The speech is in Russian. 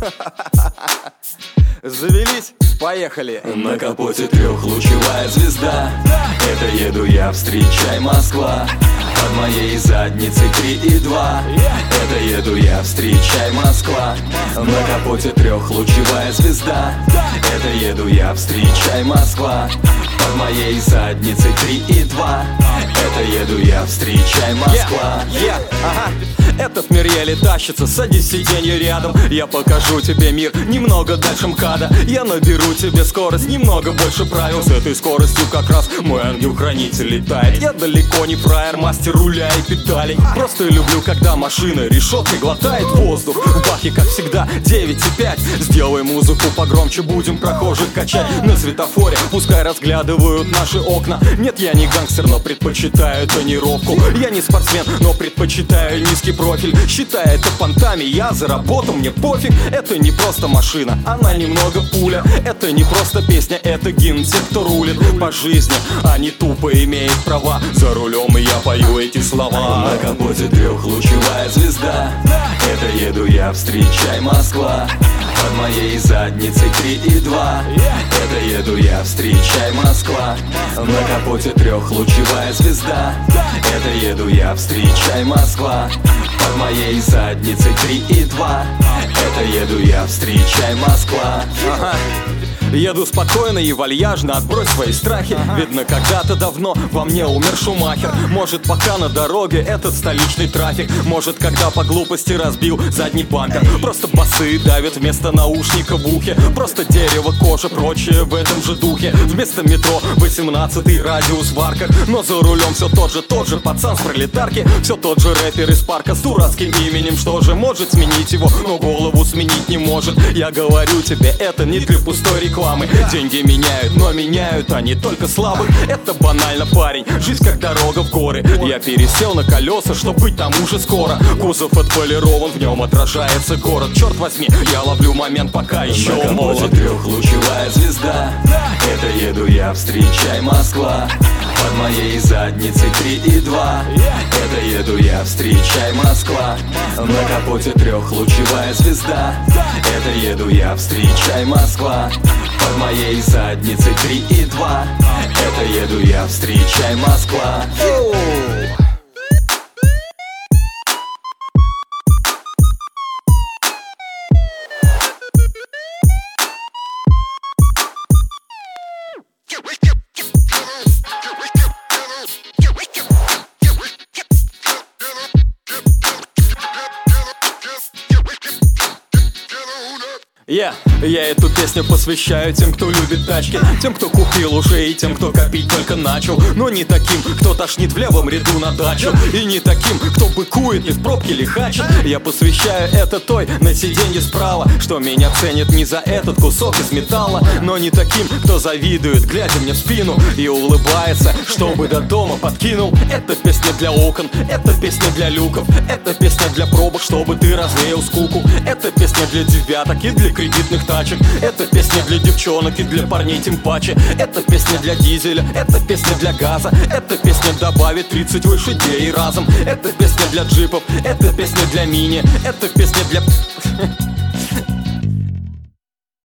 Завелись? Поехали! На капоте трехлучевая звезда. Это еду я, встречай, Москва. Под моей задницей 3 и 2. Это еду я, встречай, Москва. На капоте трехлучевая звезда. Это еду я, встречай, Москва. Под моей задницей 3 и 2. Это еду я, встречай, Москва. Ага. Этот мир еле тащится, садись в сиденье рядом. Я покажу тебе мир немного дальше МКАДа. Я наберу тебе скорость немного больше правил. С этой скоростью как раз мой ангел-хранитель летает. Я далеко не фраер, мастер руля и педалей. Просто люблю, когда машина решеткой глотает воздух. В бахе, как всегда, 9,5. Сделай музыку погромче, будем прохожих качать. На светофоре пускай разглядывают наши окна. Нет, я не гангстер, но предпочитаю тонировку. Я не спортсмен, но предпочитаю низкий профиль. Считай это понтами, я заработал, мне пофиг. Это не просто машина, она немного пуля. Это не просто песня, это гимн тех, кто рулит по жизни, а не тупо имеет права. За рулем и я пою эти слова. На капоте трехлучевая звезда. Это еду я, встречай, Москва. Под моей задницей 3 и 2. Это еду я, встречай, Москва. На капоте трехлучевая звезда. Это еду я, встречай, Москва. Под моей задницей 3 и 2. Это еду я, встречай, Москва. Ага. Еду спокойно и вальяжно, отбрось свои страхи. Видно, когда-то давно во мне умер Шумахер. Может, пока на дороге этот столичный трафик. Может, когда по глупости разбил задний бампер. Просто басы давят вместо наушника в ухе. Просто дерево, кожа, прочее в этом же духе. Вместо метро 18-й радиус в арках. Но за рулем все тот же пацан с пролетарки. Все тот же рэпер из парка с дурацким именем. Что же может сменить его, но голову сменить не может. Я говорю тебе, это не для пустой рекламы. Деньги меняют, но меняют они только слабых. Это банально, парень, жизнь как дорога в горы. Я пересел на колеса, чтоб быть там уже скоро. Кузов отполирован, в нем отражается город. Черт возьми, я ловлю момент, пока еще молод. На капоте трехлучевая звезда. Это еду я, встречай, Москва. Под моей задницей 3 и 2. Это еду я, встречай, Москва. На капоте трехлучевая звезда. Это еду я, встречай, Москва. Под моей задницей 3 и 2. Это еду я, встречай, Москва. Я эту песню посвящаю тем, кто любит тачки. Тем, кто купил уже, и тем, кто копить только начал. Но не таким, кто тошнит в левом ряду на дачу. И не таким, кто быкует и в пробке лихачит. Я посвящаю это той на сиденье справа, что меня ценит не за этот кусок из металла. Но не таким, кто завидует, глядя мне в спину и улыбается, чтобы до дома подкинул. Это песня для окон, это песня для люков. Это песня для пробок, чтобы ты развеял скуку. Это песня для девяток и для кредитных тачек. Это песня для девчонок и для парней тем паче. Это песня для дизеля, это песня для газа. Это песня добавит 30 лошадей разом. Это песня для джипов, это песня для мини. Это песня для...